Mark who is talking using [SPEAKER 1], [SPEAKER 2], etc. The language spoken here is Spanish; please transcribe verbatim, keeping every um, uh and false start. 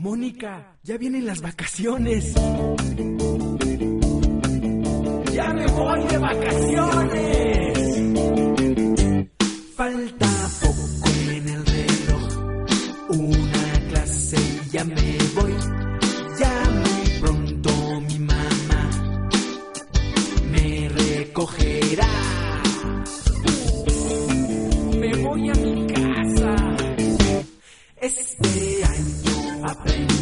[SPEAKER 1] Mónica, ya vienen las vacaciones. ¡Ya me voy de vacaciones! Falta poco en el reloj, una clase y ya me voy. Ya muy pronto mi mamá me recogerá. Me voy a mi casa. Este año aprendí